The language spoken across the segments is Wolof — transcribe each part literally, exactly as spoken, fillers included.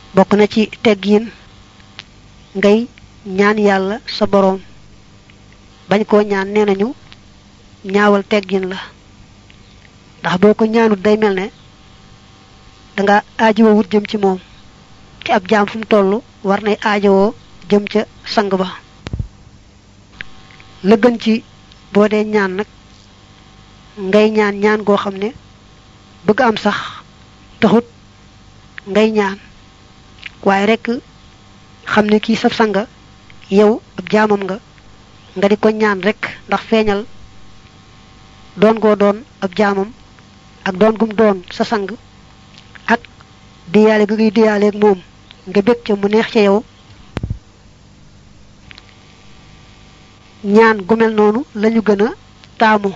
bokk na ci teggin ngay ñaan yàlla sa boroom bañ koo ñaan nee nañu ñaawal teggin la ndax boo ko ñaanut day mel ne danga aajowoo wut jëm ci moom te ab jaam fu mu toll war nay aajowoo jëm ca sang ba la gën ci boo dee ñaan nag ngay ñaan ñaan goo xam ne bëgg am sax taxut ngay ñaan waaye rekk xam ne kii sab sanga yow ab jaamam nga nga di ko ñaan rekk ndax feeñal doon goo doon ab jaamam ak doon gum doon sa sang ak diyaale ga ngay diyaaleeg moom nga bég ca mu neex ca yow ñaan gu mel noonu lañu gën a taamu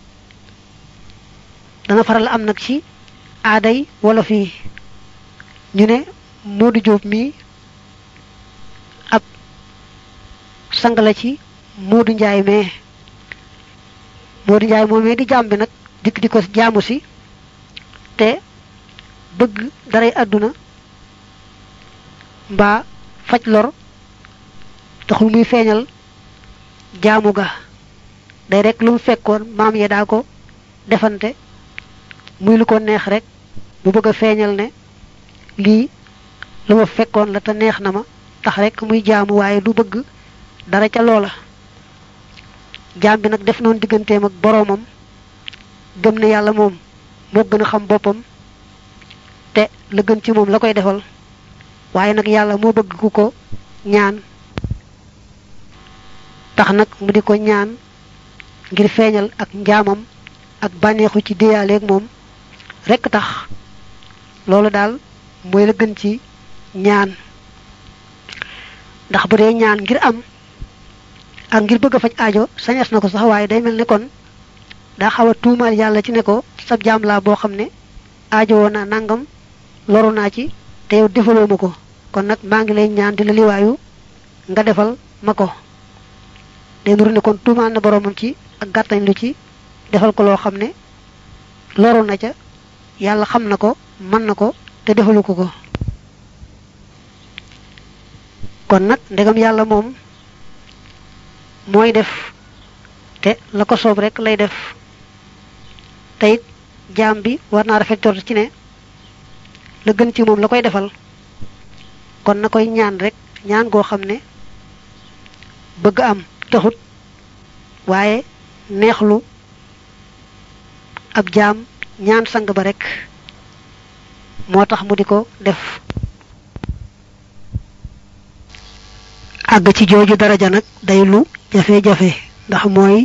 dana faral am nag ci aaday wolof yi ñu ne Modou Diop mi ab sang la ci Modou Njaay mee Modou Njaay moomee di jaam bi nag dikk di ko jaamu si te bëgg daray àdduna mbaa faj lor taxul muy feeñal jaamu ga day rek lu mu fekkoon maam ya daa ko defante muy lu ko neex rek bu bëgg a feeñal ne lii lu ma fekkoon la te neex na ma tax rek muy jaamu waaye du bëgg dara ca loola jaam bi nag def noonu digganteem ak boroomam gëm ne yàlla moom moo gën a xam boppam te la gën ci moom la koy defal waaye nag yàlla moo bëgg ku ko ñaan tax nag mu di ko ñaan ngir feeñal ak njaamam ak bànneexu ci déyaaleeg moom rekk tax loolu daal mooy la gën ci ñaan ndax bu dee ñaan ngir am ak ngir bëgg a faj aajo sañas na ko sax waaye day mel ne kon daa xaw a tuumaal yàlla ci ne ko sab jaam laa boo xam ne aajo woon naa nangam loru naa ci te yow defaloo ma ko kon nag maa ngi lay ñaan di la liwaayu nga defal ma ko day nuru ne kon tuumaal na boroomam ci ak gàttañ lu ci defal ko loo xam ne loru na ca yàlla xam na ko mën na ko te defalu ko ko kon nag ndegam yàlla moom mooy def te la ko soob rek lay def te it jaam bi war naa rafet jort ci ne la gën ci moom la koy defal kon na koy ñaan rek ñaan goo xam ne bëgg am taxut waaye neexlu ab jaam ñaan sang ba rek moo tax mu di ko def àgg ci jooju daraja nag day lu jafe-jafe ndax mooy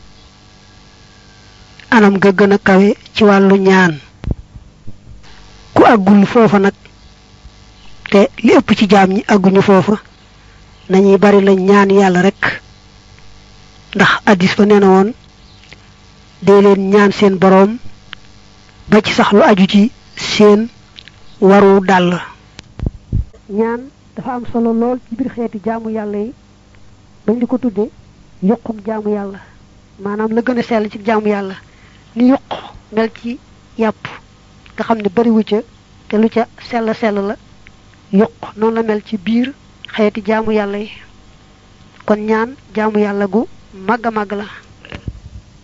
anam ga gën a kawe ci wàllu ñaan ku àggul foofa nag te li ëpp ci jaam ñi àgguñu foofa nañuy bari la ñaan yàlla rek ndax addis ba nee na woon dee leen ñaan seen boroom ba ci sax lu aju ci seen waru dàll ñaan dafa am solo lool ci biir xeeti jaamu yàlla yi bañ di ko tudde yuquk jaamu yàlla maanaam la gën a sell ci jaamu yàlla ni yuq mel ci yàpp nga xam ne bariwu ca te lu ca sell sell la yuq noonu la mel ci biir xeeti jaamu yàlla yi kon ñaan jaamu yàlla gu màgg a màgg la